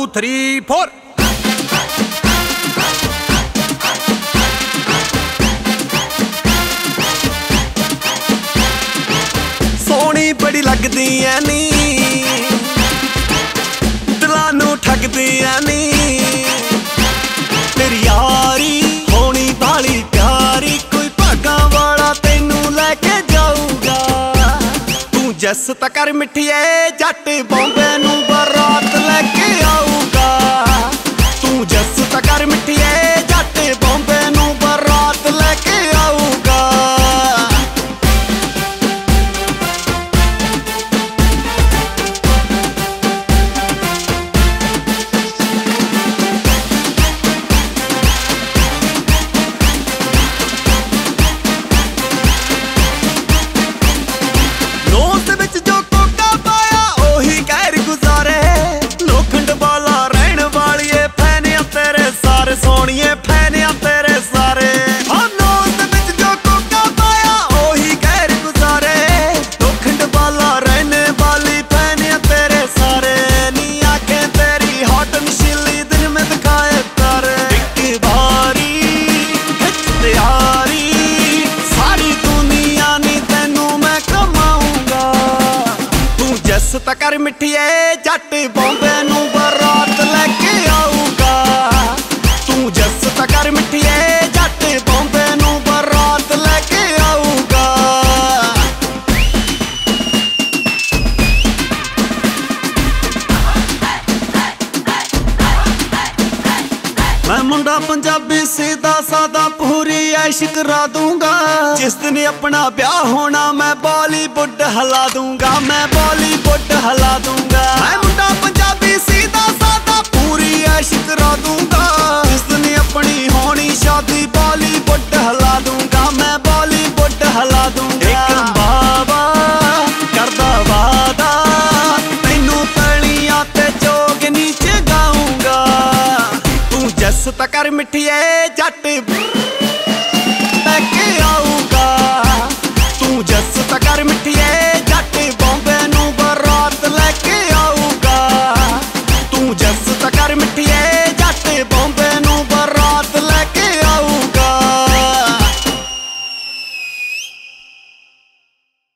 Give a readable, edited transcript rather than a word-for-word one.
3 4 ਸੋਹਣੀ ਬੜੀ ਲੱਗਦੀ ਐ ਨੀ ਦਿਲਾਂ ਨੂੰ ਠੱਗਦੀ ਐ ਨੀ ਤੇਰੀ ਯਾਰੀ ਹੋਣੀ ਬਾਲੀ ਪਿਆਰੀ ਕੋਈ ਭਾਗਾਂ ਵਾਲਾ ਤੈਨੂੰ ਲੈ ਕੇ ਜਾਊਗਾ ਤੂੰ ਜੱਸ ਤਾਂ ਕਰ ਮਿੱਠੀਏ ਜੱਟ ਬੰਬੇ ਨੂੰ ਬਰਾਤ ਲੈ ਕੇ ਆਊਗਾ ਤੂੰ ਜੱਸ ਤਾਂ ਕਰ ਮਿੱਠੀਏ ਜੱਟ ਬੰਬੇ ਨੂੰ ਬਰਾਤ ਲੈ ਕੇ ਆਊਗਾ ਸੋਹਣੀਏ ਫੈਨਿਆਂ ਤੇਰੇ ਸਾਰੇ ਹਾਂ ਨੋਸ ਦੇ ਵਿੱਚ ਜੋ ਕੋਕਾ ਪਾਇਆ ਉਹੀ ਗੈਰ ਗੁਜ਼ਾਰੇ ਲੋਖੰਡ ਵਾਲਾ ਰਹਿਣੇ ਵਾਲੀ ਫੈਨਿਆਂ ਤੇਰੇ ਸਾਰੇ ਨੀ ਆਖੇ ਤੇਰੀ ਹੌਟ ਨਸ਼ੀਲੀ ਦਿਨ ਮੈਂ ਦਿਖਾਏ ਤਾਰੇ ਇੱਕ ਵਾਰੀ ਖਿੱਚ ਤਿਆਰੀ ਸਾਰੀ ਦੁਨੀਆ ਨੀ ਤੈਨੂੰ ਮੈਂ ਕਮਾਊਂਗਾ ਤੂੰ ਜੱਸ ਤਾਂ ਕਰ ਮਿੱਠੀਏ ਜੱਟ ਬੰਬੇ ਨੂੰ ਬਰਾਤ ਲੈ ਕੇ ਆਊਗਾ ਤੂੰ ਜੱਸ ਤਾਂ ਕਰ ਮਿੱਠੀਏ ਜੱਟ ਬੰਬੇ ਨੂੰ ਬਰਾਤ ਲੈ ਕੇ ਆਊਗਾ ਮੈਂ ਮੁੰਡਾ ਪੰਜਾਬੀ ਸਿੱਧਾ ਸਾਦਾ ਪੂਰੀ ਐਸ਼ ਕਰਾ ਦੂੰਗਾ ਜਿਸ ਦਿਨ ਆਪਣਾ ਵਿਆਹ ਹੋਣਾ ਮੈਂ ਬਾਲੀਵੁੱਡ ਹਿਲਾ ਦੂੰਗਾ ਮੈਂ ਬਾਲੀਵੁੱਡ ਹਿਲਾ ਦੂੰਗਾ ਮੈਂ ਮੁੰਡਾ ਪੰਜਾਬੀ ਸਿੱਧਾ ਸਾਦਾ ਪੂਰੀ ਐਸ਼ ਕਰਾ ਦੂੰਗਾ ਜਿਸ ਦਿਨ ਆਪਣੀ ਹੋਣੀ ਸ਼ਾਦੀ ਬਾਲੀਵੁੱਡ ਹਿਲਾ ਦੂੰਗਾ ਮੈਂ ਬਾਲੀਵੁੱਡ ਹਿਲਾ ਦੂੰਗਾ ਇੱਕ ਬਾਬਾ ਕਰਦਾ ਵਾਦਾ ਤੈਨੂੰ ਤਲੀਆਂ ਤੇ ਜੋਗ ਨੀਚੇ ਗਾਊਂਗਾ ਤੂੰ ਜੱਸ ਤਾਂ ਕਰ ਮਿੱਠੀਏ ਜੱਟ ਲੈ ਕੇ ਆਊਗਾ ਤੂੰ ਜੱਸ ਤਾਂ ਕਰ ਮਿੱਠੀਏ